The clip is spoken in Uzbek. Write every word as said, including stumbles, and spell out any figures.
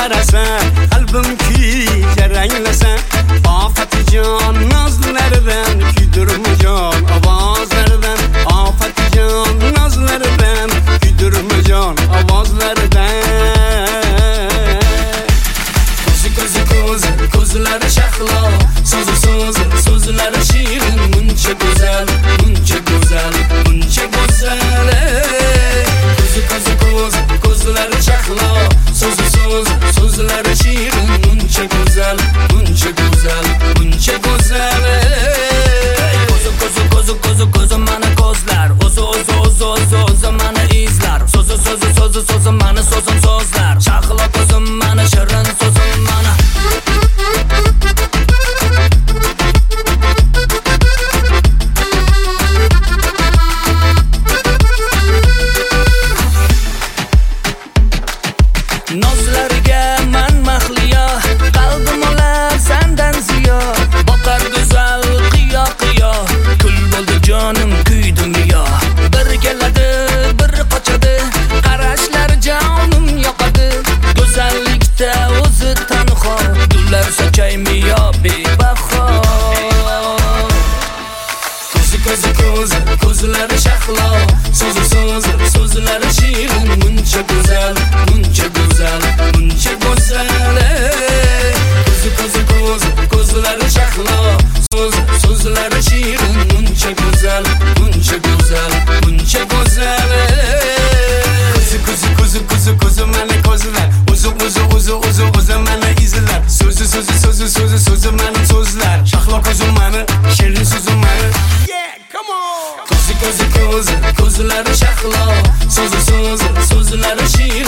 yarasan, qalbim kuyga ranglasan. Ofatijon nozlaridan kuydirma jon ovozlaridan. Ofatijon nozlaridan kuydirma jon ovozlaridan. Ko'zi ko'zi ko'zi ko'zlari shahlo, so'zi so'zi so'zlari shirin, muncha go'zal, muncha go'zal, muncha go'zal. Ko'zi ko'zi ko'zi ko'zlari shahlo, so'zi so'zi so'zlari shirin, muncha go'zal, muncha go'zal, muncha go'zal. Ko'zi ko'zi ko'zi ko'zi ko'zi mana ko'zlar, o'zi o'zi o'zi o'zi o'zi mana izlar, so'zi so'zi so'zi so'zi mana so'zim so'zlar, shahlo ko'zim mana shirin so'zim mana. Nozlariga man mahliyo, qalbim olar sendan ziyo. Boqar go'zal qiyo qiyo, kul bo'ldi jonim kuydi miyo. Bir keladi, bir qochadi, qarashlar jonim yoqadi. Go'zallikda o'zi tanho, gullar sochaymi yo bebaho. Ko'zi ko'zi ko'zi ko'zlari shahlo, so'zi so'zi so'zlari shirin, muncha go'zal, muncha go'zal, muncha go'zal. Ko'zi ko'zi ko'zi ko'zlari shahlo, so'zi so'zlari shirin, muncha go'zal, muncha go'zal, muncha go'zal. Ko'zi ko'zi ko'zi ko'zi ko'zi mana ko'zlar, o'zi o'zi o'zi o'zi o'zi mana izlar, so'zi so'zi so'zi so'zi so'zi mana so'zlar, shahlo ko'zim mana, shirin so'zim mana. Come on. Ko'zi ko'zi ko'zi ko'zlari shahlo, so'zi so'zi so'zlari shirin.